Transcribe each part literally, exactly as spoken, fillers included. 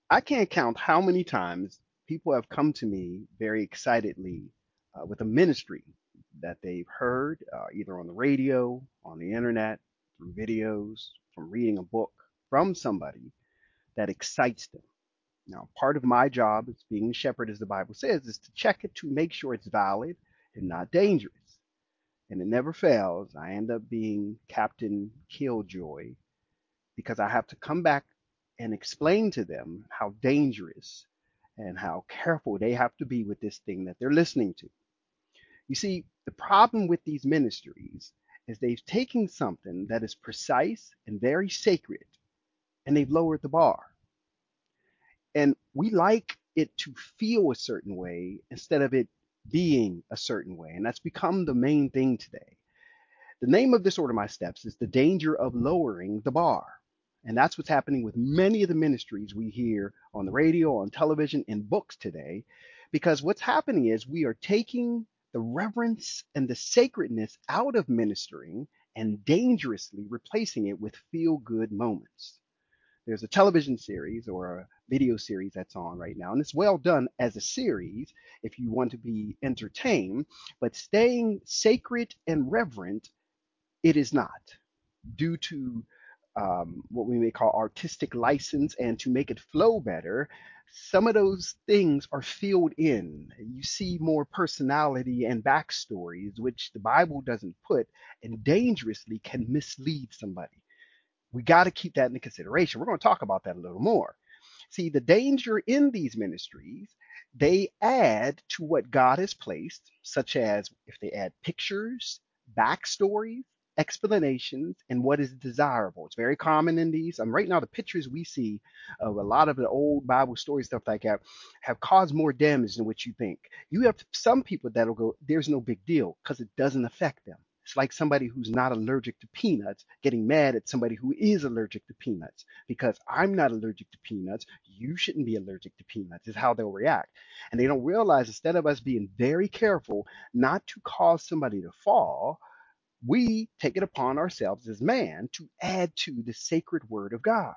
I can't count how many times people have come to me very excitedly uh, with a ministry that they've heard uh, either on the radio, on the internet, through videos, from reading a book from somebody that excites them. Now, part of my job as being a shepherd, as the Bible says, is to check it to make sure it's valid and not dangerous. And it never fails. I end up being Captain Killjoy because I have to come back and explain to them how dangerous and how careful they have to be with this thing that they're listening to. You see, the problem with these ministries is they've taken something that is precise and very sacred and they've lowered the bar. And we like it to feel a certain way instead of it being a certain way. And that's become the main thing today. The name of this Order My Steps is the danger of lowering the bar. And that's what's happening with many of the ministries we hear on the radio, on television, in books today. Because what's happening is we are taking the reverence and the sacredness out of ministering and dangerously replacing it with feel good moments. There's a television series or a video series that's on right now, and it's well done as a series if you want to be entertained, but staying sacred and reverent, it is not, due to um, what we may call artistic license and to make it flow better. Some of those things are filled in. You see more personality and backstories, which the Bible doesn't put, and dangerously can mislead somebody. We got to keep that into consideration. We're going to talk about that a little more. See, the danger in these ministries, they add to what God has placed, such as if they add pictures, backstories, explanations, and what is desirable. It's very common in these. Um, right now, the pictures we see of a lot of the old Bible story stuff like that have caused more damage than what you think. You have some people that'll go, there's no big deal because it doesn't affect them. It's like somebody who's not allergic to peanuts getting mad at somebody who is allergic to peanuts. Because I'm not allergic to peanuts, you shouldn't be allergic to peanuts, is how they'll react. And they don't realize instead of us being very careful not to cause somebody to fall, we take it upon ourselves as man to add to the sacred word of God.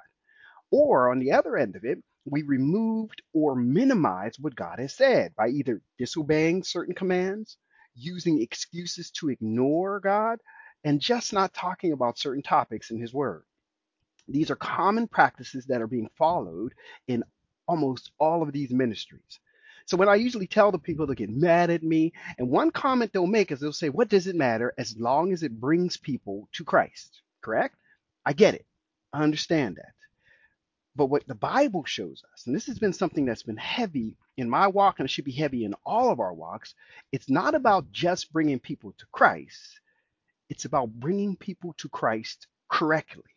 Or on the other end of it, we removed or minimized what God has said by either disobeying certain commands, using excuses to ignore God, and just not talking about certain topics in His Word. These are common practices that are being followed in almost all of these ministries. So when I usually tell the people to get mad at me, and one comment they'll make is they'll say, what does it matter as long as it brings people to Christ? Correct? I get it. I understand that. But what the Bible shows us, and this has been something that's been heavy in my walk, and it should be heavy in all of our walks, it's not about just bringing people to Christ. It's about bringing people to Christ correctly.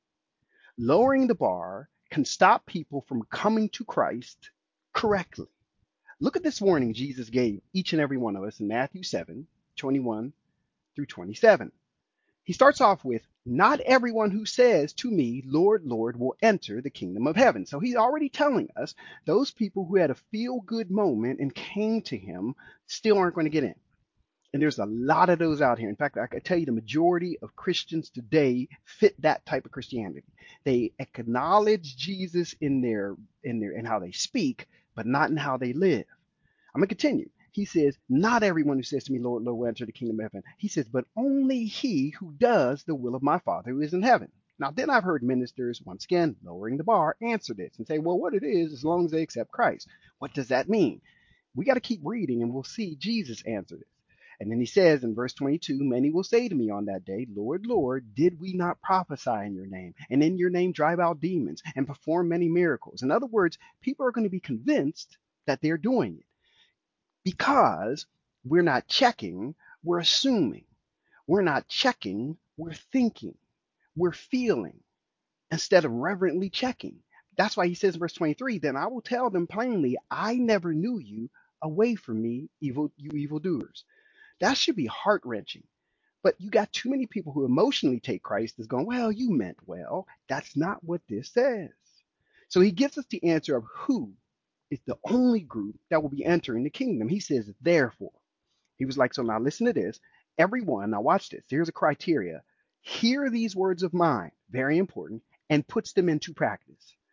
Lowering the bar can stop people from coming to Christ correctly. Look at this warning Jesus gave each and every one of us in Matthew seven, twenty-one through twenty-seven. He starts off with, not everyone who says to me, Lord, Lord, will enter the kingdom of heaven. So he's already telling us those people who had a feel good moment and came to him still aren't going to get in. And there's a lot of those out here. In fact, I can tell you the majority of Christians today fit that type of Christianity. They acknowledge Jesus in their in their in how they speak, but not in how they live. I'm gonna continue. He says, not everyone who says to me, Lord, Lord, will enter the kingdom of heaven. He says, but only he who does the will of my Father who is in heaven. Now, then I've heard ministers, once again, lowering the bar, answer this and say, well, what it is, as long as they accept Christ. What does that mean? We got to keep reading and we'll see Jesus answer this. And then he says in verse twenty-two, many will say to me on that day, Lord, Lord, did we not prophesy in your name, and in your name drive out demons, and perform many miracles? In other words, people are going to be convinced that they're doing it because we're not checking, we're assuming. We're not checking, we're thinking, we're feeling, instead of reverently checking. That's why he says in verse twenty-three, then I will tell them plainly, I never knew you. Away from me, evil, you evildoers. That should be heart wrenching. But you got too many people who emotionally take Christ as going, well, you meant well. That's not what this says. So he gives us the answer of who is the only group that will be entering the kingdom. He says, therefore. He was like, so now listen to this. Everyone, now watch this. Here's a criteria. Hear these words of mine, very important, and puts them into practice.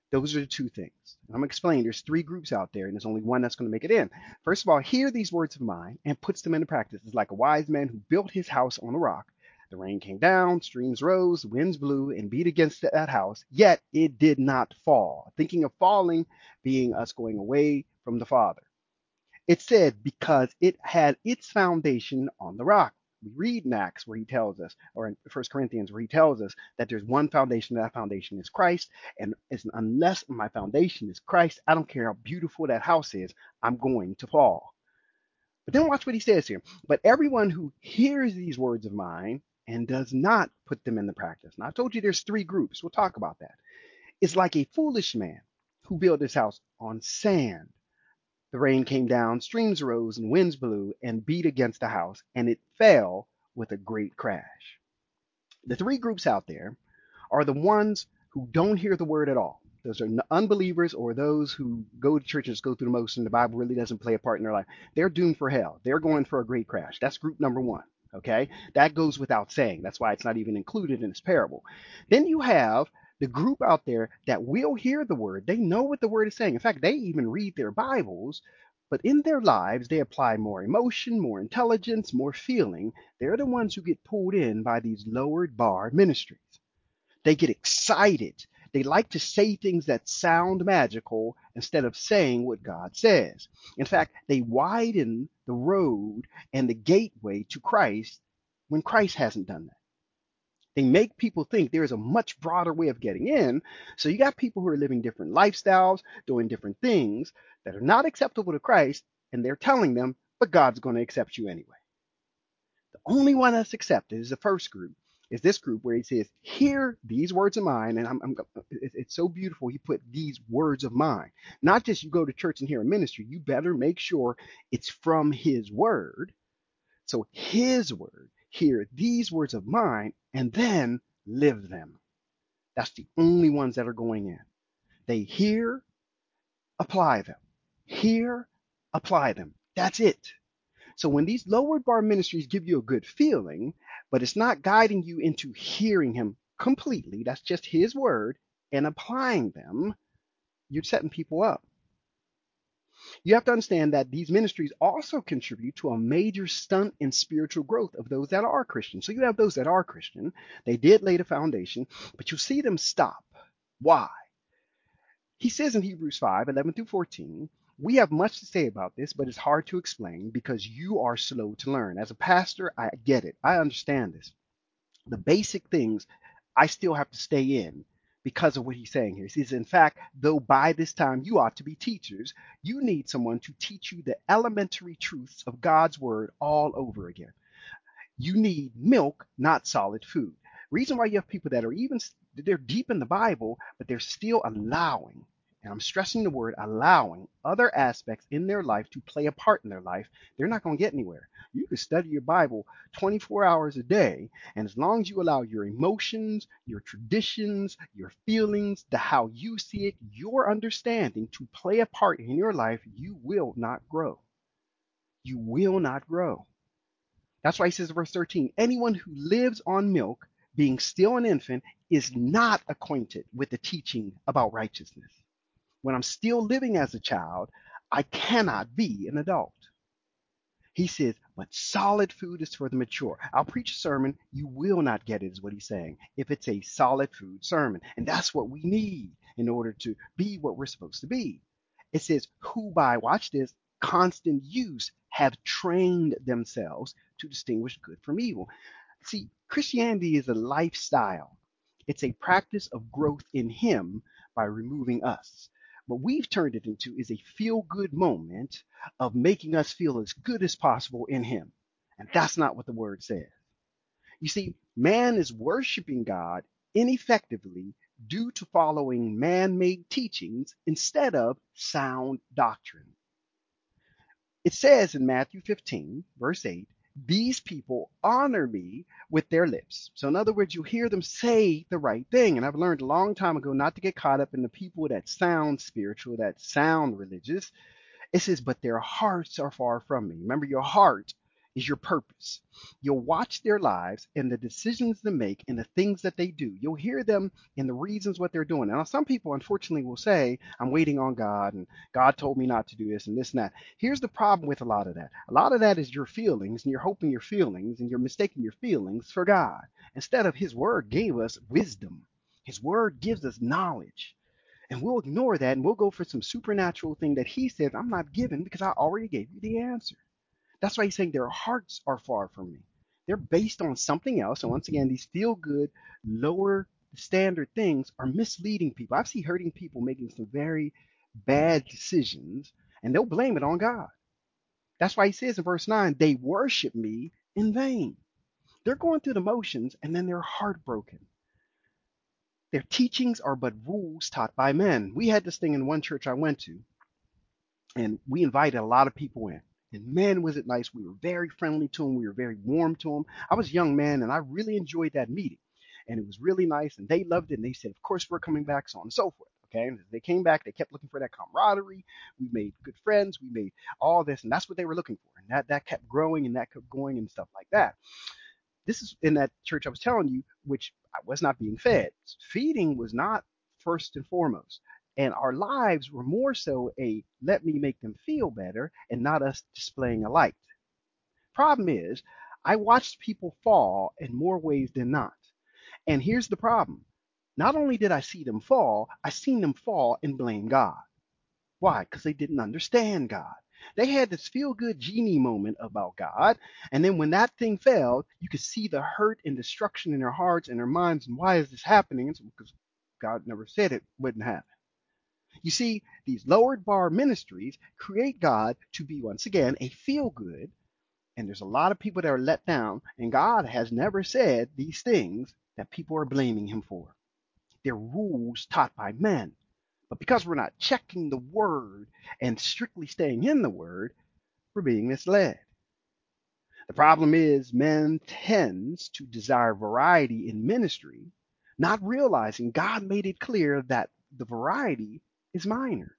Those are the two things. And I'm going to explain. There's three groups out there, and there's only one that's going to make it in. First of all, hear these words of mine and puts them into practice. It's like a wise man who built his house on a rock. The rain came down, streams rose, winds blew and beat against that house, yet it did not fall. Thinking of falling being us going away from the Father. It said because it had its foundation on the rock. We read in Acts where he tells us, or in First Corinthians where he tells us that there's one foundation. That foundation is Christ. And it's, unless my foundation is Christ, I don't care how beautiful that house is, I'm going to fall. But then watch what he says here. But everyone who hears these words of mine and does not put them into practice. Now I told you there's three groups. We'll talk about that. It's like a foolish man who built his house on sand. The rain came down, streams rose, and winds blew and beat against the house, and it fell with a great crash. The three groups out there are the ones who don't hear the word at all. Those are unbelievers or those who go to church and just go through the motion. The Bible really doesn't play a part in their life. They're doomed for hell. They're going for a great crash. That's group number one. Okay? That goes without saying. That's why it's not even included in this parable. Then you have the group out there that will hear the word. They know what the word is saying. In fact, they even read their Bibles, but in their lives, they apply more emotion, more intelligence, more feeling. They're the ones who get pulled in by these lowered bar ministries. They get excited. They like to say things that sound magical instead of saying what God says. In fact, they widen the road and the gateway to Christ when Christ hasn't done that. They make people think there is a much broader way of getting in. So you got people who are living different lifestyles, doing different things that are not acceptable to Christ, and they're telling them, but God's going to accept you anyway. The only one that's accepted is the first group, is this group where he says, hear these words of mine. And I'm, I'm, it's so beautiful. He put these words of mine, not just you go to church and hear a ministry. You better make sure it's from his word. So his word, hear these words of mine, and then live them. That's the only ones that are going in. They hear, apply them. Hear, apply them. That's it. So when these lowered bar ministries give you a good feeling, but it's not guiding you into hearing him completely, that's just his word, and applying them, you're setting people up. You have to understand that these ministries also contribute to a major stunt in spiritual growth of those that are Christian. So you have those that are Christian. They did lay the foundation, but you see them stop. Why? He says in Hebrews five, eleven through fourteen, we have much to say about this, but it's hard to explain because you are slow to learn. As a pastor, I get it. I understand this. The basic things I still have to stay in because of what he's saying here. He says, in fact, though by this time you ought to be teachers, you need someone to teach you the elementary truths of God's word all over again. You need milk, not solid food. Reason why you have people that are even, they're deep in the Bible, but they're still allowing, and I'm stressing the word allowing, other aspects in their life to play a part in their life, they're not going to get anywhere. You can study your Bible twenty-four hours a day, and as long as you allow your emotions, your traditions, your feelings, the how you see it, your understanding to play a part in your life, you will not grow. You will not grow. That's why he says in verse thirteen, anyone who lives on milk, being still an infant, is not acquainted with the teaching about righteousness. When I'm still living as a child, I cannot be an adult. He says, but solid food is for the mature. I'll preach a sermon, you will not get it, is what he's saying, if it's a solid food sermon. And that's what we need in order to be what we're supposed to be. It says, who by, watch this, constant use have trained themselves to distinguish good from evil. See, Christianity is a lifestyle. It's a practice of growth in him by removing us. What we've turned it into is a feel-good moment of making us feel as good as possible in him. And that's not what the word says. You see, man is worshiping God ineffectively due to following man-made teachings instead of sound doctrine. It says in Matthew fifteen, verse eight, these people honor me with their lips. So in other words, you hear them say the right thing. And I've learned a long time ago not to get caught up in the people that sound spiritual, that sound religious. It says, but their hearts are far from me. Remember, your heart is your purpose. You'll watch their lives and the decisions they make and the things that they do. You'll hear them and the reasons what they're doing. Now, some people unfortunately will say, I'm waiting on God and God told me not to do this and this and that. Here's the problem with a lot of that. A lot of that is your feelings, and you're hoping your feelings and you're mistaking your feelings for God. Instead of His Word gave us wisdom. His Word gives us knowledge. And we'll ignore that and we'll go for some supernatural thing that He says, I'm not giving because I already gave you the answer. That's why He's saying their hearts are far from me. They're based on something else. And once again, these feel good, lower standard things are misleading people. I've seen hurting people making some very bad decisions, and they'll blame it on God. That's why He says in verse nine, they worship me in vain. They're going through the motions and then they're heartbroken. Their teachings are but rules taught by men. We had this thing in one church I went to, and we invited a lot of people in. And man, was it nice. We were very friendly to them. We were very warm to them. I was a young man, and I really enjoyed that meeting. And it was really nice, and they loved it. And they said, of course, we're coming back, so on and so forth. Okay. And as they came back, they kept looking for that camaraderie. We made good friends. We made all this, and that's what they were looking for. And that, that kept growing and that kept going and stuff like that. This is in that church I was telling you, which I was not being fed. Feeding was not first and foremost. And our lives were more so a let me make them feel better and not us displaying a light. Problem is, I watched people fall in more ways than not. And here's the problem. Not only did I see them fall, I seen them fall and blame God. Why? Because they didn't understand God. They had this feel good genie moment about God. And then when that thing failed, you could see the hurt and destruction in their hearts and their minds. And why is this happening? It's because God never said it wouldn't happen. You see, these lowered bar ministries create God to be, once again, a feel good. And there's a lot of people that are let down. And God has never said these things that people are blaming Him for. They're rules taught by men. But because we're not checking the word and strictly staying in the word, we're being misled. The problem is men tends to desire variety in ministry, not realizing God made it clear that the variety is minor.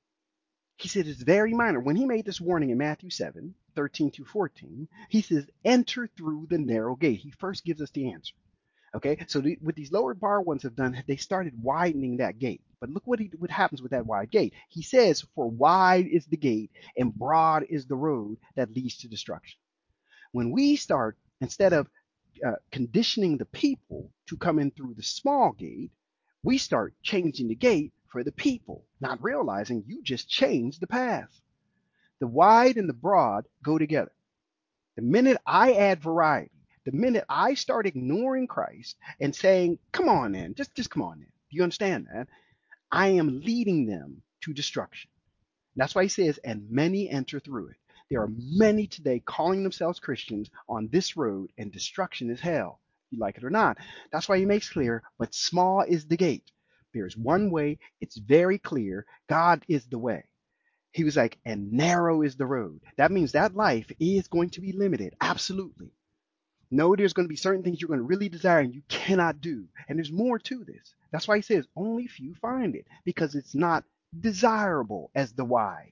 He said it's very minor. When He made this warning in Matthew seven, thirteen to fourteen, He says, enter through the narrow gate. He first gives us the answer. Okay, so the, what these lower bar ones have done, they started widening that gate. But look what he, what happens with that wide gate. He says, "For wide is the gate, and broad is the road that leads to destruction." When we start, instead of uh, conditioning the people to come in through the small gate, we start changing the gate for the people, not realizing you just changed the path. The wide and the broad go together. The minute I add variety, the minute I start ignoring Christ and saying, come on in, just, just come on in. Do you understand that? I am leading them to destruction. That's why He says, and many enter through it. There are many today calling themselves Christians on this road, and destruction is hell, you like it or not. That's why He makes clear, but small is the gate. There's one way. It's very clear. God is the way. He was like, and narrow is the road. That means that life is going to be limited. Absolutely. No, there's going to be certain things you're going to really desire and you cannot do. And there's more to this. That's why He says only few find it, because it's not desirable as the wide.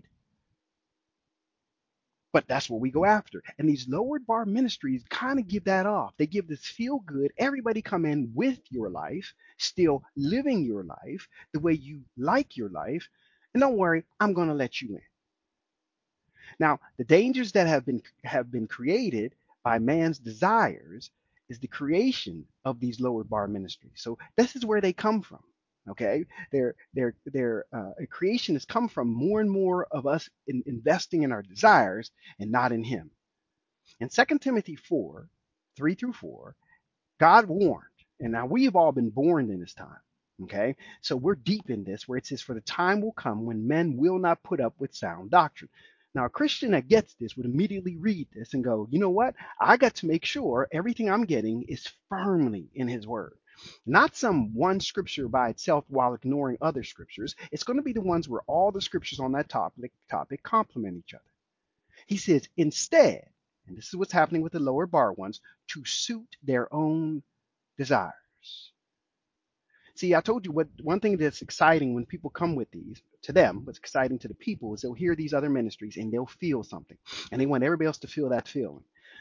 But that's what we go after. And these lowered bar ministries kind of give that off. They give this feel good. Everybody come in with your life, still living your life the way you like your life. And don't worry, I'm going to let you in. Now, the dangers that have been have been created by man's desires is the creation of these lower bar ministries. So this is where they come from. Okay, their their their uh, creation has come from more and more of us in, investing in our desires and not in Him. In Second Timothy four, three through four, God warned, and now we've all been born in this time. Okay, so we're deep in this where it says, for the time will come when men will not put up with sound doctrine. Now, a Christian that gets this would immediately read this and go, you know what? I got to make sure everything I'm getting is firmly in His Word. Not some one scripture by itself while ignoring other scriptures. It's going to be the ones where all the scriptures on that topic, topic complement each other. He says, instead, and this is what's happening with the lower bar ones, to suit their own desires. See, I told you what one thing that's exciting when people come with these, to them, what's exciting to the people is they'll hear these other ministries and they'll feel something. And they want everybody else to feel that feeling.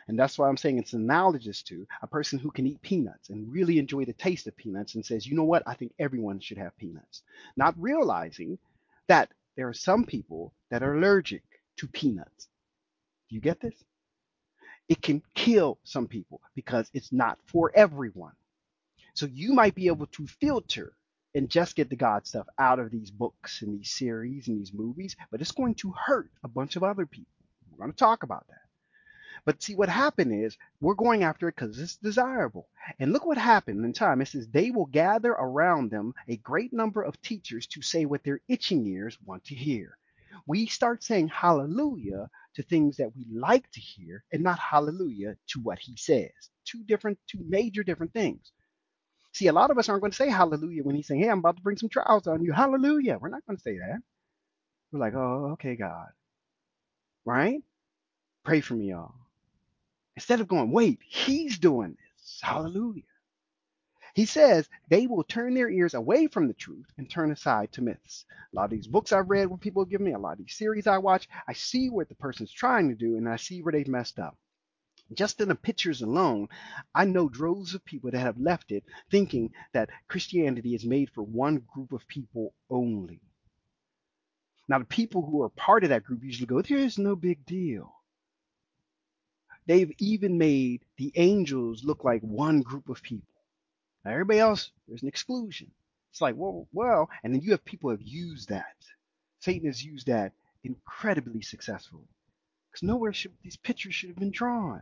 And that's why I'm saying it's analogous to a person who can eat peanuts and really enjoy the taste of peanuts and says, you know what, I think everyone should have peanuts. Not realizing that there are some people that are allergic to peanuts. Do you get this? It can kill some people because it's not for everyone. So you might be able to filter and just get the God stuff out of these books and these series and these movies, but it's going to hurt a bunch of other people. We're going to talk about that. But see, what happened is we're going after it because it's desirable. And look what happened in time. It says they will gather around them a great number of teachers to say what their itching ears want to hear. We start saying hallelujah to things that we like to hear and not hallelujah to what he says. Two different, two major different things. See, a lot of us aren't going to say hallelujah when he's saying, hey, I'm about to bring some trials on you. Hallelujah. We're not going to say that. We're like, oh, okay, God. Right? Pray for me, y'all. Instead of going, wait, he's doing this. Hallelujah. He says they will turn their ears away from the truth and turn aside to myths. A lot of these books I've read, what people give me, a lot of these series I watch, I see what the person's trying to do and I see where they've messed up. Just in the pictures alone, I know droves of people that have left it thinking that Christianity is made for one group of people only. Now, the people who are part of that group usually go, there's no big deal. They've even made the angels look like one group of people. Now, everybody else, there's an exclusion. It's like, well, well, and then you have people who have used that. Satan has used that incredibly successfully. Because nowhere should these pictures should have been drawn.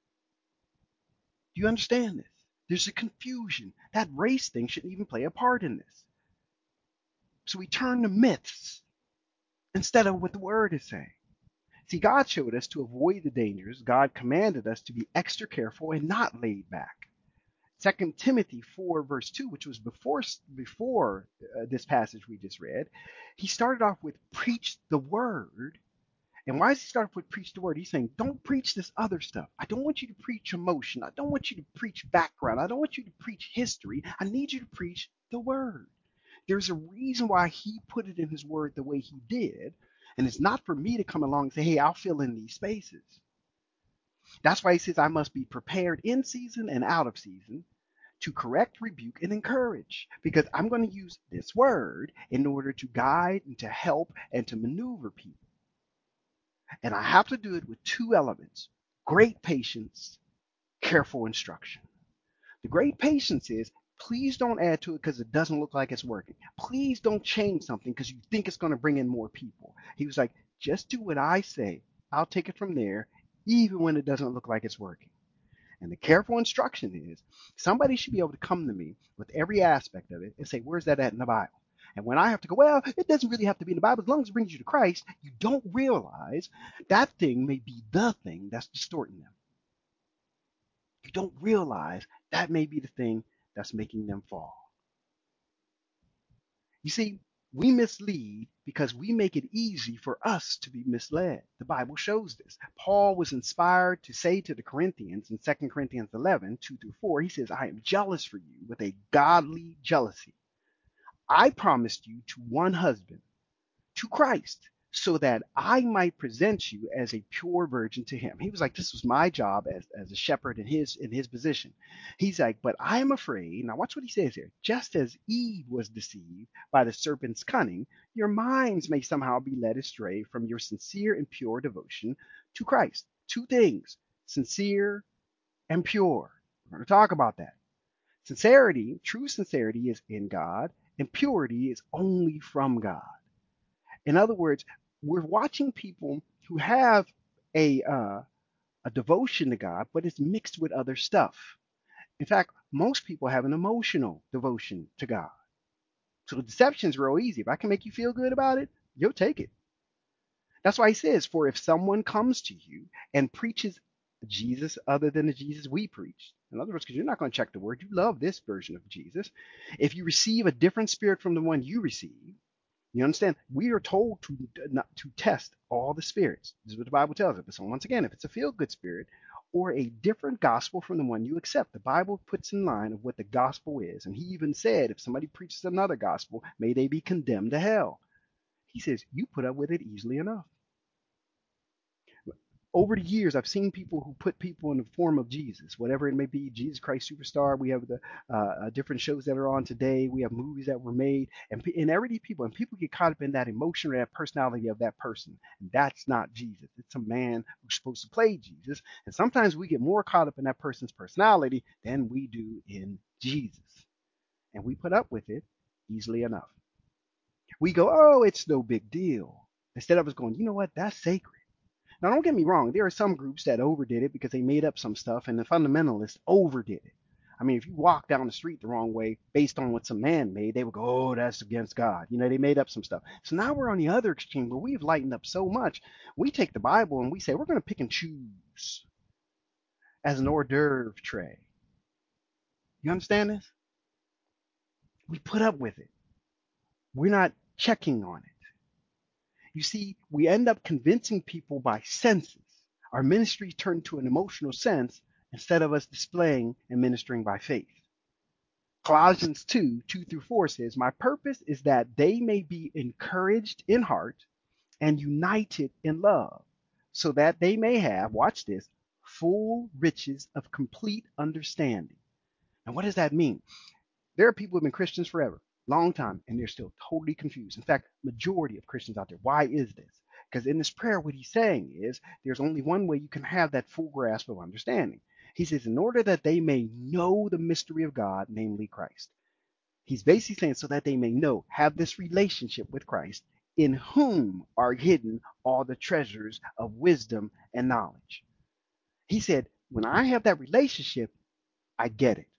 Do you understand this? There's a confusion. That race thing shouldn't even play a part in this. So we turn to myths instead of what the word is saying. See, God showed us to avoid the dangers. God commanded us to be extra careful and not laid back. Second Timothy four, verse two, which was before, before uh, this passage we just read, he started off with preach the word. And why does he start with preach the word? He's saying, don't preach this other stuff. I don't want you to preach emotion. I don't want you to preach background. I don't want you to preach history. I need you to preach the word. There's a reason why he put it in his word the way he did. And it's not for me to come along and say, hey, I'll fill in these spaces. That's why he says I must be prepared in season and out of season to correct, rebuke, and encourage. Because I'm going to use this word in order to guide and to help and to maneuver people. And I have to do it with two elements: great patience, careful instruction. The great patience is, please don't add to it because it doesn't look like it's working. Please don't change something because you think it's going to bring in more people. He was like, just do what I say. I'll take it from there, even when it doesn't look like it's working. And the careful instruction is, somebody should be able to come to me with every aspect of it and say, where's that at in the Bible? And when I have to go, well, it doesn't really have to be in the Bible as long as it brings you to Christ, you don't realize that thing may be the thing that's distorting them. You don't realize that may be the thing that's making them fall. You see, we mislead because we make it easy for us to be misled. The Bible shows this. Paul was inspired to say to the Corinthians in Second Corinthians eleven, two through four, he says, I am jealous for you with a godly jealousy. I promised you to one husband, to Christ, so that I might present you as a pure virgin to him. He was like, this was my job as, as a shepherd in his in his position. He's like, but I am afraid. Now watch what he says here. Just as Eve was deceived by the serpent's cunning, your minds may somehow be led astray from your sincere and pure devotion to Christ. Two things: sincere and pure. We're going to talk about that. Sincerity, true sincerity, is in God, and purity is only from God. In other words, we're watching people who have a uh, a devotion to God, but it's mixed with other stuff. In fact, most people have an emotional devotion to God. So the deception is real easy. If I can make you feel good about it, you'll take it. That's why he says, for if someone comes to you and preaches Jesus other than the Jesus we preach, in other words, because you're not going to check the word, you love this version of Jesus. If you receive a different spirit from the one you receive, you understand? We are told to not to test all the spirits. This is what the Bible tells us. So once again, if it's a feel-good spirit or a different gospel from the one you accept, the Bible puts in line of what the gospel is. And he even said, if somebody preaches another gospel, may they be condemned to hell. He says, you put up with it easily enough. Over the years, I've seen people who put people in the form of Jesus, whatever it may be, Jesus Christ Superstar. We have the uh, uh, different shows that are on today. We have movies that were made, and, and everyday people, and people get caught up in that emotion or that personality of that person. And that's not Jesus. It's a man who's supposed to play Jesus. And sometimes we get more caught up in that person's personality than we do in Jesus. And we put up with it easily enough. We go, oh, it's no big deal. Instead of us going, you know what, that's sacred. Now, don't get me wrong. There are some groups that overdid it because they made up some stuff, and the fundamentalists overdid it. I mean, if you walk down the street the wrong way based on what some man made, they would go, oh, that's against God. You know, they made up some stuff. So now we're on the other extreme where we've lightened up so much. We take the Bible and we say we're going to pick and choose as an hors d'oeuvre tray. You understand this? We put up with it. We're not checking on it. You see, we end up convincing people by senses. Our ministry turned to an emotional sense instead of us displaying and ministering by faith. Colossians two, two through four says, my purpose is that they may be encouraged in heart and united in love, so that they may have, watch this, full riches of complete understanding. And what does that mean? There are people who have been Christians forever, long time, and they're still totally confused. In fact, majority of Christians out there. Why is this? Because in this prayer, what he's saying is there's only one way you can have that full grasp of understanding. He says, in order that they may know the mystery of God, namely Christ. He's basically saying so that they may know, have this relationship with Christ, in whom are hidden all the treasures of wisdom and knowledge. He said, when I have that relationship, I get it.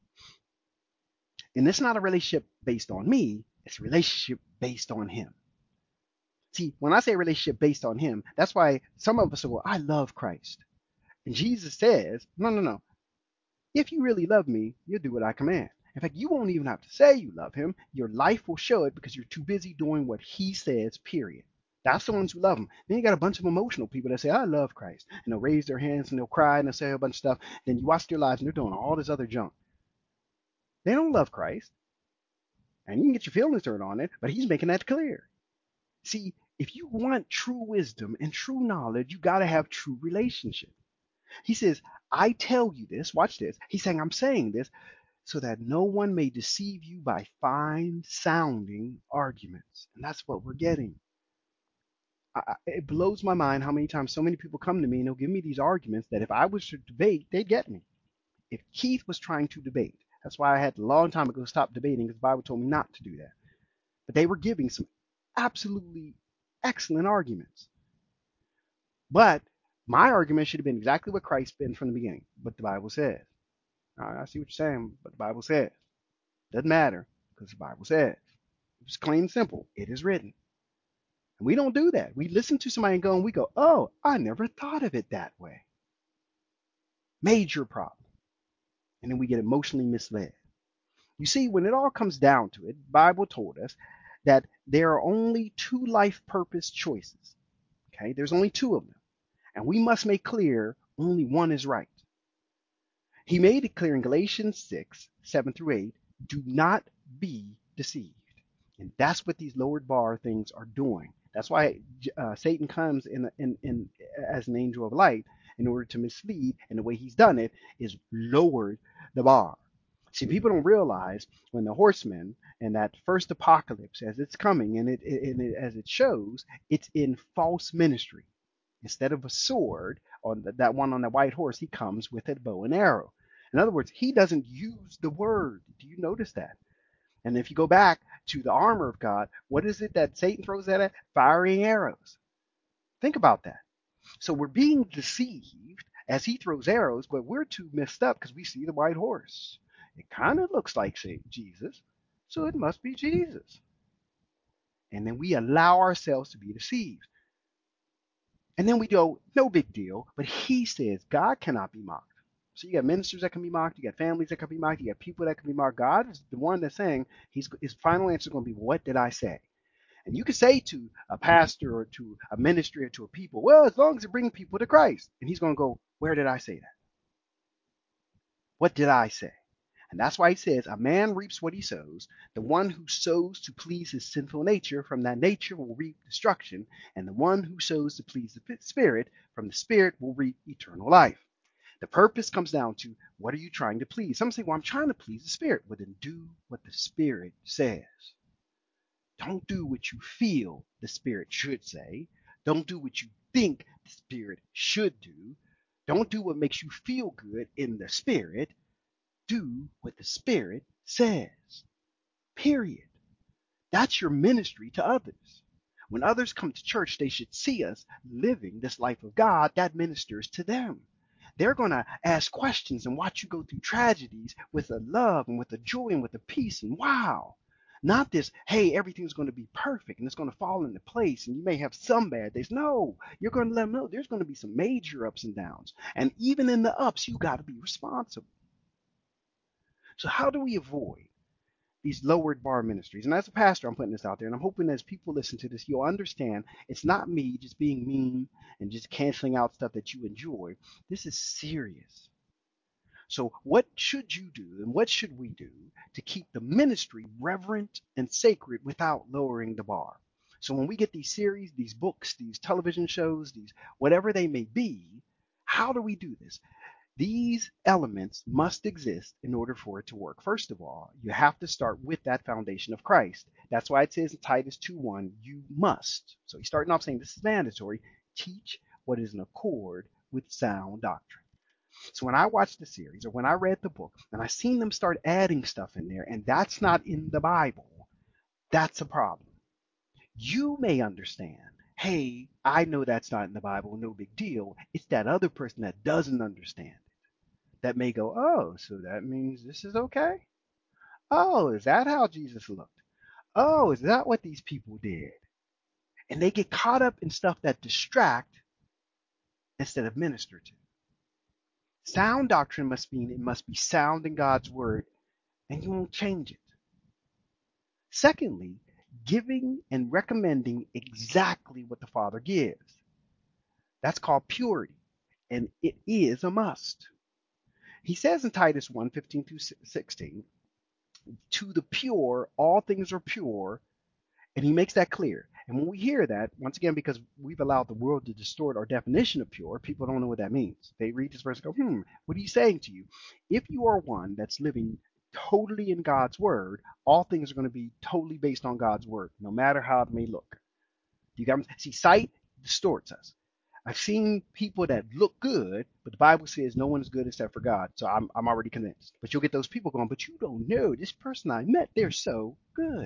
And it's not a relationship based on me, it's a relationship based on him. See, when I say relationship based on him, that's why some of us say, well, I love Christ. And Jesus says, no, no, no. If you really love me, you'll do what I command. In fact, you won't even have to say you love him. Your life will show it because you're too busy doing what he says, period. That's the ones who love him. Then you got a bunch of emotional people that say, I love Christ. And they'll raise their hands and they'll cry and they'll say a bunch of stuff. Then you watch their lives and they're doing all this other junk. They don't love Christ. And you can get your feelings hurt on it, but he's making that clear. See, if you want true wisdom and true knowledge, you got to have true relationship. He says, I tell you this, watch this. He's saying, I'm saying this so that no one may deceive you by fine sounding arguments. And that's what we're getting. I, it blows my mind how many times so many people come to me and they'll give me these arguments that if I was to debate, they'd get me. If Keith was trying to debate, that's why I had a long time ago stop debating because the Bible told me not to do that. But they were giving some absolutely excellent arguments. But my argument should have been exactly what Christ been from the beginning, what the Bible says. I see what you're saying, but the Bible says. Doesn't matter because the Bible says. It's plain and simple. It is written. And we don't do that. We listen to somebody and go, and we go, oh, I never thought of it that way. Major problem. And then we get emotionally misled. You see, when it all comes down to it, the Bible told us that there are only two life purpose choices. Okay, there's only two of them. And we must make clear only one is right. He made it clear in Galatians six, seven through eight, do not be deceived. And that's what these lowered bar things are doing. That's why uh, Satan comes in, in, in as an angel of light in order to mislead. And the way he's done it is lowered the bar. See, people don't realize when the horsemen and that first apocalypse, as it's coming and it, it, it as it shows, it's in false ministry. Instead of a sword on the, that one on the white horse, he comes with a bow and arrow. In other words, he doesn't use the word. Do you notice that? And if you go back to the armor of God, what is it that Satan throws at it? Fiery arrows. Think about that. So we're being deceived as he throws arrows, but we're too messed up because we see the white horse. It kind of looks like Jesus, so it must be Jesus. And then we allow ourselves to be deceived. And then we go, no big deal. But he says God cannot be mocked. So you got ministers that can be mocked. You got families that can be mocked. You got people that can be mocked. God is the one that's saying he's, his final answer is going to be, what did I say? And you can say to a pastor or to a ministry or to a people, well, as long as it brings people to Christ. And he's going to go, where did I say that? What did I say? And that's why he says, a man reaps what he sows. The one who sows to please his sinful nature, from that nature will reap destruction. And the one who sows to please the Spirit, from the Spirit will reap eternal life. The purpose comes down to, what are you trying to please? Some say, well, I'm trying to please the Spirit. Well, then do what the Spirit says. Don't do what you feel the Spirit should say. Don't do what you think the Spirit should do. Don't do what makes you feel good in the Spirit. Do what the Spirit says. Period. That's your ministry to others. When others come to church, they should see us living this life of God that ministers to them. They're going to ask questions and watch you go through tragedies with a love and with a joy and with a peace and wow. Not this, hey, everything's going to be perfect and it's going to fall into place and you may have some bad days. No, you're going to let them know there's going to be some major ups and downs. And even in the ups, you got to be responsible. So how do we avoid these lowered bar ministries? And as a pastor, I'm putting this out there, and I'm hoping as people listen to this, you'll understand it's not me just being mean and just canceling out stuff that you enjoy. This is serious. So what should you do and what should we do to keep the ministry reverent and sacred without lowering the bar? So when we get these series, these books, these television shows, these whatever they may be, how do we do this? These elements must exist in order for it to work. First of all, you have to start with that foundation of Christ. That's why it says in Titus two one, you must. So he's starting off saying this is mandatory. Teach what is in accord with sound doctrine. So when I watched the series or when I read the book and I seen them start adding stuff in there and that's not in the Bible, that's a problem. You may understand, hey, I know that's not in the Bible, no big deal. It's that other person that doesn't understand that may go, oh, so that means this is okay? Oh, is that how Jesus looked? Oh, is that what these people did? And they get caught up in stuff that distract instead of minister to. Sound doctrine must mean it must be sound in God's word, and you won't change it. Secondly, giving and recommending exactly what the Father gives. That's called purity, and it is a must. He says in Titus one fifteen through sixteen, to the pure, all things are pure, and he makes that clear. And when we hear that, once again, because we've allowed the world to distort our definition of pure, people don't know what that means. They read this verse and go, hmm, what are you saying to you? If you are one that's living totally in God's word, all things are going to be totally based on God's word, no matter how it may look. You got me? See, sight distorts us. I've seen people that look good, but the Bible says no one is good except for God. So I'm, I'm already convinced. But you'll get those people going, but you don't know. This person I met, they're so good.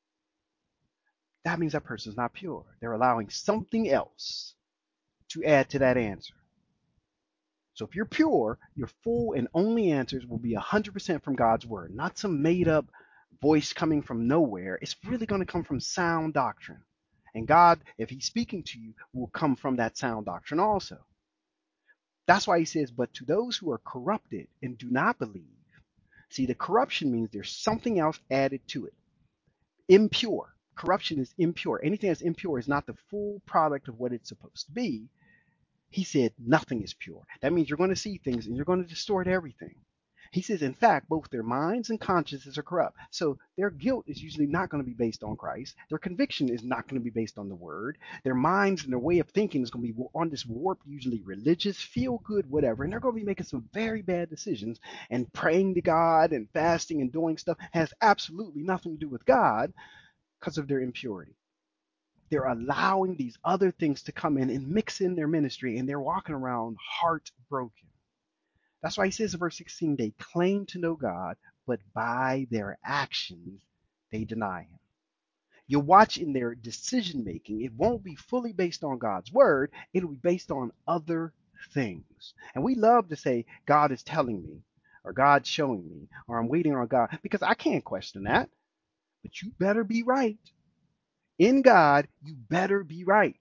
That means that person's not pure. They're allowing something else to add to that answer. So if you're pure, your full and only answers will be one hundred percent from God's word, not some made up voice coming from nowhere. It's really going to come from sound doctrine. And God, if he's speaking to you, will come from that sound doctrine also. That's why he says, but to those who are corrupted and do not believe. See, the corruption means there's something else added to it. Impure. Corruption is impure. Anything that's impure is not the full product of what it's supposed to be. He said nothing is pure. That means you're going to see things and you're going to distort everything. He says, in fact, both their minds and consciences are corrupt. So their guilt is usually not going to be based on Christ. Their conviction is not going to be based on the word. Their minds and their way of thinking is going to be on this warped, usually religious, feel good, whatever. And they're going to be making some very bad decisions. And praying to God and fasting and doing stuff has absolutely nothing to do with God because of their impurity. They're allowing these other things to come in and mix in their ministry, and they're walking around heartbroken. That's why he says in verse sixteen, they claim to know God, but by their actions, they deny him. You'll watch in their decision making, it won't be fully based on God's word, it'll be based on other things. And we love to say, God is telling me, or God's showing me, or I'm waiting on God, because I can't question that. But you better be right. In God, you better be right.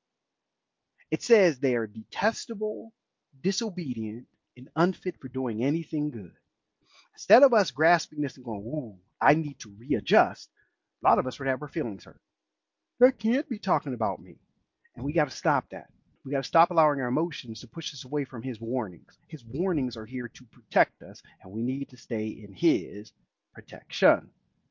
It says they are detestable, disobedient, and unfit for doing anything good. Instead of us grasping this and going, ooh, I need to readjust, a lot of us would have our feelings hurt. They can't be talking about me. And we got to stop that. We got to stop allowing our emotions to push us away from his warnings. His warnings are here to protect us, and we need to stay in his protection.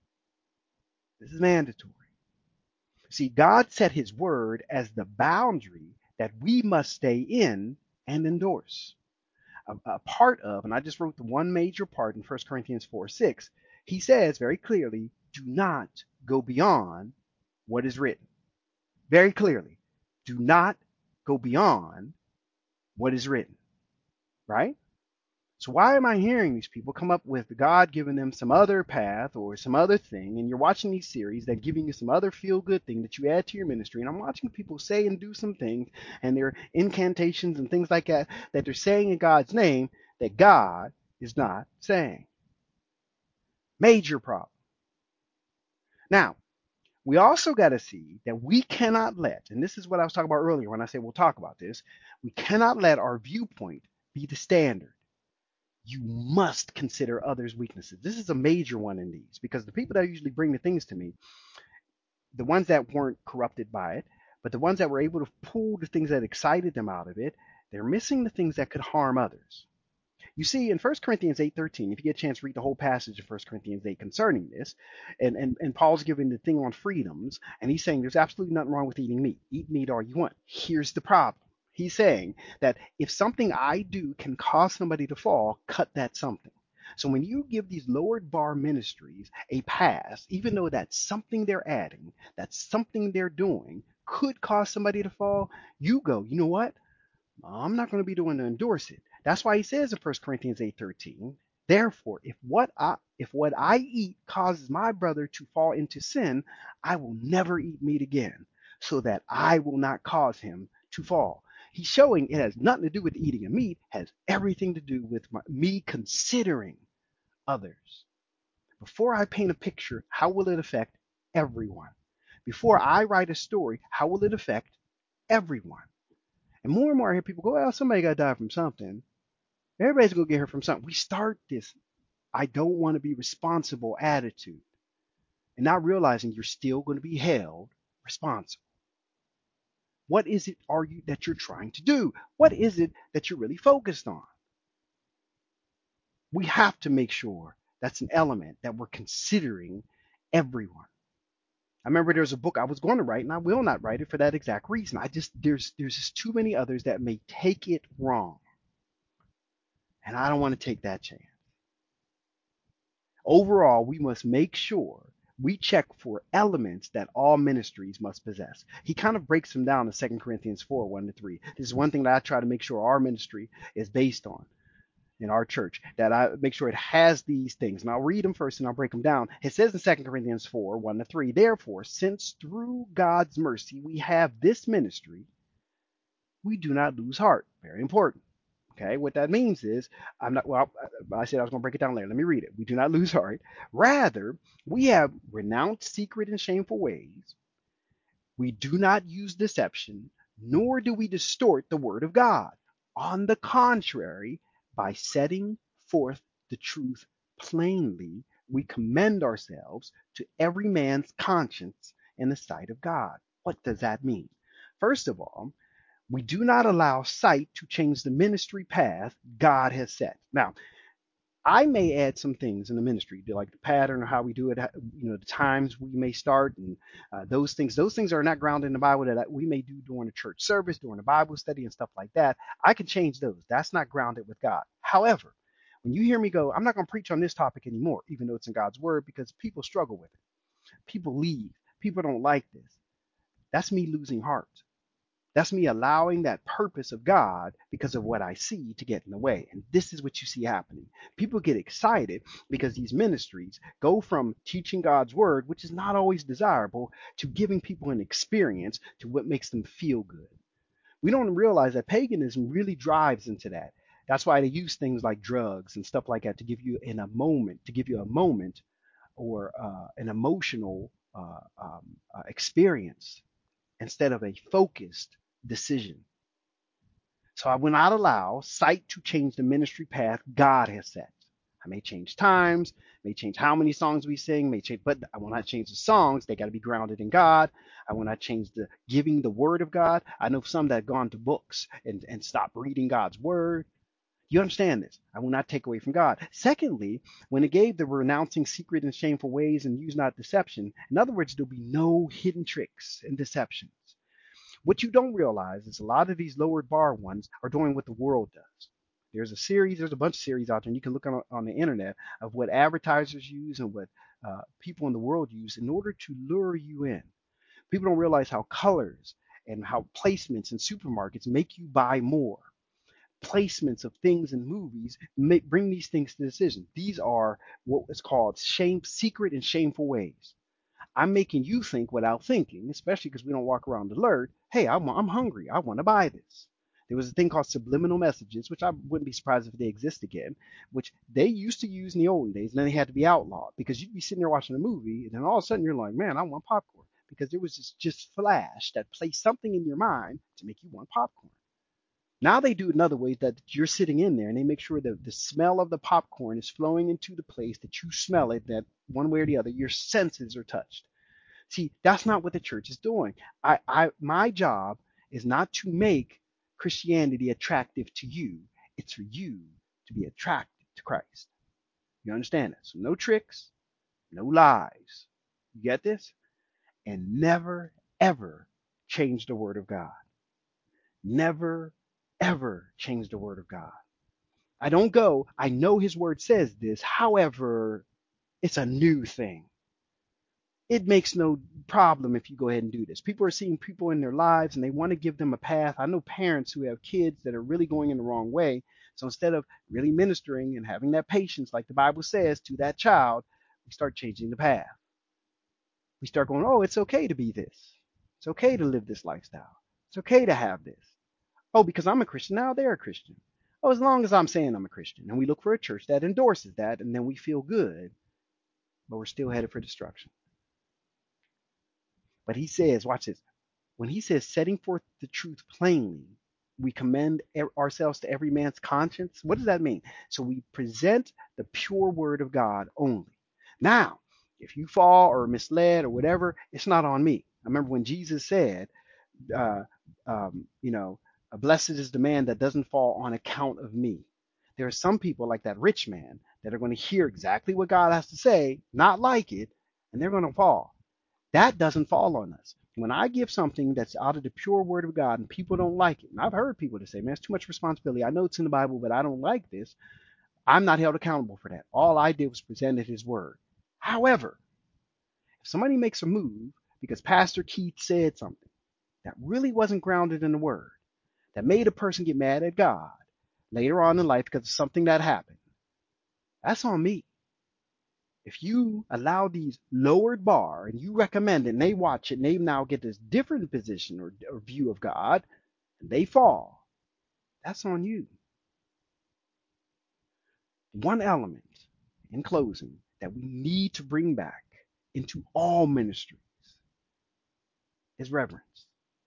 This is mandatory. See, God set his word as the boundary that we must stay in and endorse. A, a part of, and I just wrote the one major part in First Corinthians four six, he says very clearly, do not go beyond what is written. Very clearly, do not go beyond what is written, right? So why am I hearing these people come up with God giving them some other path or some other thing, and you're watching these series that giving you some other feel-good thing that you add to your ministry, and I'm watching people say and do some things, and their incantations and things like that, that they're saying in God's name that God is not saying. Major problem. Now, we also got to see that we cannot let, and this is what I was talking about earlier when I say we'll talk about this, we cannot let our viewpoint be the standard. You must consider others' weaknesses. This is a major one in these because the people that usually bring the things to me, the ones that weren't corrupted by it, but the ones that were able to pull the things that excited them out of it, they're missing the things that could harm others. You see, in First Corinthians eight thirteen, if you get a chance to read the whole passage of First Corinthians eight concerning this, and, and, and Paul's giving the thing on freedoms, and he's saying there's absolutely nothing wrong with eating meat. Eat meat all you want. Here's the problem. He's saying that if something I do can cause somebody to fall, cut that something. So when you give these lowered bar ministries a pass, even though that's something they're adding, that's something they're doing, could cause somebody to fall, you go, you know what? I'm not going to be the one to endorse it. That's why he says in First Corinthians eight thirteen, therefore, if what I if what I eat causes my brother to fall into sin, I will never eat meat again, so that I will not cause him to fall. He's showing it has nothing to do with eating a meat, has everything to do with my, me considering others. Before I paint a picture, how will it affect everyone? Before I write a story, how will it affect everyone? And more and more I hear people go, well, somebody got to die from something. Everybody's going to get hurt from something. We start this, I don't want to be responsible attitude and not realizing you're still going to be held responsible. What is it are you that you're trying to do? What is it that you're really focused on? We have to make sure that's an element that we're considering everyone. I remember there's a book I was going to write and I will not write it for that exact reason. I just there's there's just too many others that may take it wrong. And I don't want to take that chance. Overall, we must make sure we check for elements that all ministries must possess. He kind of breaks them down in Second Corinthians four, one to three. This is one thing that I try to make sure our ministry is based on in our church, that I make sure it has these things. And I'll read them first and I'll break them down. It says in Second Corinthians four, one to three, therefore, since through God's mercy we have this ministry, we do not lose heart. Very important. Okay, what that means is, I'm not, well, I said I was going to break it down later. Let me read it. We do not lose heart. Rather, we have renounced secret and shameful ways. We do not use deception, nor do we distort the word of God. On the contrary, by setting forth the truth plainly, we commend ourselves to every man's conscience in the sight of God. What does that mean? First of all, we do not allow sight to change the ministry path God has set. Now, I may add some things in the ministry, like the pattern or how we do it, you know, the times we may start and uh, those things. Those things are not grounded in the Bible that we may do during a church service, during a Bible study and stuff like that. I can change those. That's not grounded with God. However, when you hear me go, I'm not going to preach on this topic anymore, even though it's in God's word, because people struggle with it. People leave. People don't like this. That's me losing heart. That's me allowing that purpose of God because of what I see to get in the way. And this is what you see happening. People get excited because these ministries go from teaching God's word, which is not always desirable, to giving people an experience to what makes them feel good. We don't realize that paganism really drives into that. That's why they use things like drugs and stuff like that to give you in a moment, to give you a moment or uh, an emotional uh, um, uh, experience instead of a focused decision. So I will not allow sight to change the ministry path God has set. I may change times, may change how many songs we sing, may change, but I will not change the songs. They got to be grounded in God. I will not change the giving the word of God. I know some that have gone to books and, and stopped reading God's word. You understand this? I will not take away from God. Secondly, when it gave the renouncing secret and shameful ways and use not deception, in other words, there'll be no hidden tricks and deceptions. What you don't realize is a lot of these lowered bar ones are doing what the world does. There's a series, there's a bunch of series out there, and you can look on, on the internet of what advertisers use and what uh, people in the world use in order to lure you in. People don't realize how colors and how placements in supermarkets make you buy more. Placements of things in movies make, bring these things to decision. These are what is called shame, secret and shameful ways. I'm making you think without thinking, especially because we don't walk around alert. Hey, I'm, I'm hungry. I want to buy this. There was a thing called subliminal messages, which I wouldn't be surprised if they exist again, which they used to use in the olden days, and then they had to be outlawed because you'd be sitting there watching a movie, and then all of a sudden you're like, man, I want popcorn because there was this just flash that placed something in your mind to make you want popcorn. Now they do it in other ways that you're sitting in there and they make sure that the smell of the popcorn is flowing into the place that you smell it, that one way or the other, your senses are touched. See, that's not what the church is doing. I, I, my job is not to make Christianity attractive to you. It's for you to be attracted to Christ. You understand that? So no tricks, no lies. You get this? And never, ever change the word of God. Never, ever change the word of God. I don't go, I know his word says this. However, it's a new thing. It makes no problem if you go ahead and do this. People are seeing people in their lives and they want to give them a path. I know parents who have kids that are really going in the wrong way. So instead of really ministering and having that patience, like the Bible says, to that child, we start changing the path. We start going, oh, it's okay to be this. It's okay to live this lifestyle. It's okay to have this. Oh, because I'm a Christian, now they're a Christian. Oh, as long as I'm saying I'm a Christian. And we look for a church that endorses that, and then we feel good, but we're still headed for destruction. But he says, watch this, when he says setting forth the truth plainly, we commend ourselves to every man's conscience. What does that mean? So we present the pure word of God only. Now, if you fall or misled or whatever, it's not on me. I remember when Jesus said, uh, um, you know, blessed is the man that doesn't fall on account of me. There are some people like that rich man that are going to hear exactly what God has to say, not like it, and they're going to fall. That doesn't fall on us. When I give something that's out of the pure word of God and people don't like it, and I've heard people to say, man, it's too much responsibility. I know it's in the Bible, but I don't like this. I'm not held accountable for that. All I did was presented his word. However, if somebody makes a move because Pastor Keith said something that really wasn't grounded in the word, that made a person get mad at God later on in life because of something that happened, that's on me. If you allow these lowered bar and you recommend it and they watch it and they now get this different position or, or view of God and they fall, that's on you. One element in closing that we need to bring back into all ministries is reverence.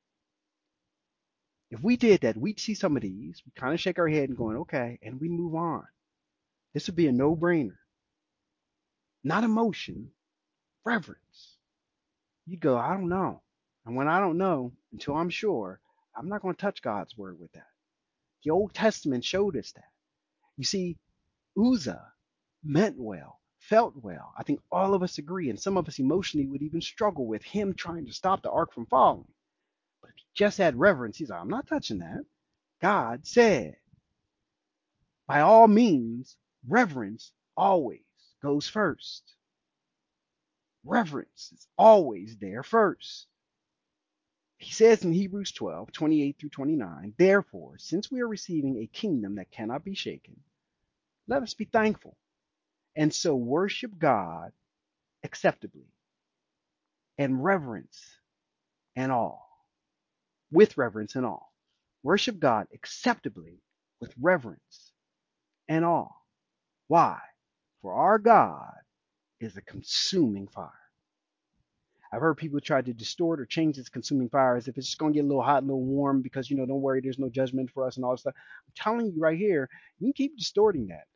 If we did that, we'd see some of these, we kind of shake our head and going, okay, and we move on. This would be a no-brainer. Not emotion, reverence. You'd go, I don't know. And when I don't know, until I'm sure, I'm not going to touch God's word with that. The Old Testament showed us that. You see, Uzzah meant well, felt well. I think all of us agree, and some of us emotionally would even struggle with him trying to stop the ark from falling. But if he just had reverence, he's like, I'm not touching that. God said, by all means, reverence always goes first. Reverence is always there first. He says in Hebrews twelve, twenty-eight through twenty-nine, therefore, since we are receiving a kingdom that cannot be shaken, let us be thankful and so worship God acceptably and reverence and awe, with reverence and awe. Worship God acceptably with reverence and awe. Why? For our God is a consuming fire. I've heard people try to distort or change this consuming fire as if it's just going to get a little hot, a little warm because, you know, don't worry, there's no judgment for us and all this stuff. I'm telling you right here, you can keep distorting that.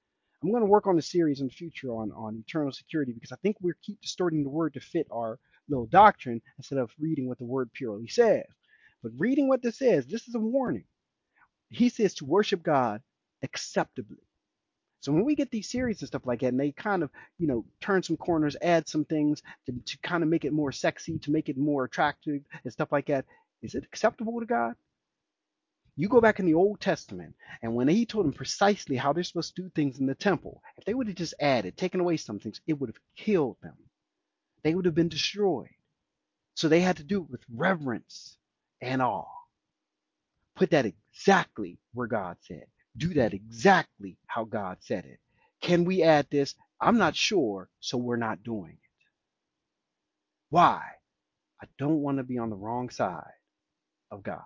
I'm going to work on a series in the future on, on eternal security because I think we keep distorting the word to fit our little doctrine instead of reading what the word purely says. But reading what this says, this is a warning. He says to worship God acceptably. So when we get these series and stuff like that, and they kind of, you know, turn some corners, add some things to, to kind of make it more sexy, to make it more attractive and stuff like that, is it acceptable to God? You go back in the Old Testament, and when he told them precisely how they're supposed to do things in the temple, if they would have just added, taken away some things, it would have killed them. They would have been destroyed. So they had to do it with reverence and awe. Put that exactly where God said. Do that exactly how God said it. Can we add this? I'm not sure, so we're not doing it. Why? I don't want to be on the wrong side of God.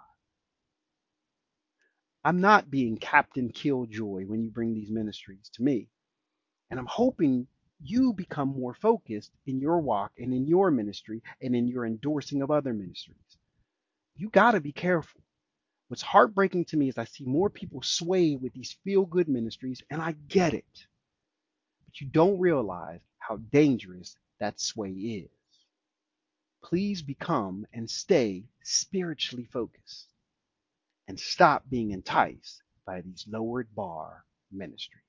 I'm not being Captain Killjoy when you bring these ministries to me. And I'm hoping you become more focused in your walk and in your ministry and in your endorsing of other ministries. You got to be careful. What's heartbreaking to me is I see more people sway with these feel good ministries, and I get it. But you don't realize how dangerous that sway is. Please become and stay spiritually focused and stop being enticed by these lowered bar ministries.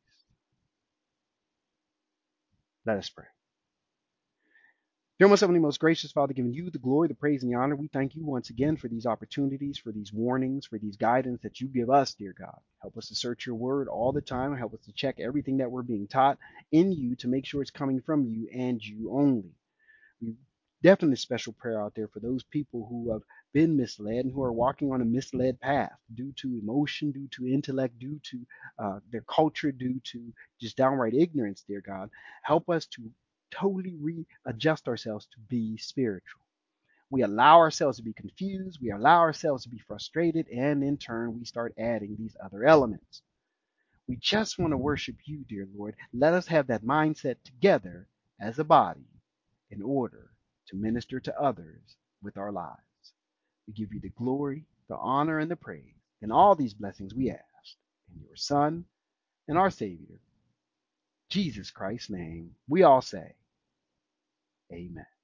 Let us pray. Dear most heavenly, most gracious Father, giving you the glory, the praise, and the honor, we thank you once again for these opportunities, for these warnings, for these guidance that you give us, dear God. Help us to search your word all the time. Help us to check everything that we're being taught in you to make sure it's coming from you and you only. We definitely special prayer out there for those people who have been misled and who are walking on a misled path due to emotion, due to intellect, due to uh, their culture, due to just downright ignorance, dear God. Help us to totally readjust ourselves to be spiritual. We allow ourselves to be confused, we allow ourselves to be frustrated, and in turn, we start adding these other elements. We just want to worship you, dear Lord. Let us have that mindset together as a body in order to minister to others with our lives. We give you the glory, the honor, and the praise, and all these blessings we ask in your Son and our Savior, Jesus Christ's name. We all say, Amen.